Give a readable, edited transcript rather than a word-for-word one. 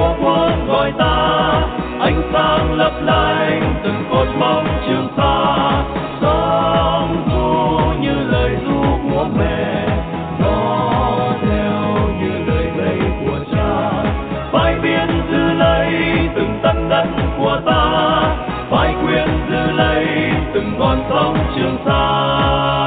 tổ quốc gọi ta, ánh sáng lấp lánh từng cột mốc Trường Sa. Sóng thu như lời ru của mẹ, gió theo như lời dạy của cha. Phải biết giữ lấy từng tấc đất của ta, phải quyết giữ lấy từng con sóng Trường Sa.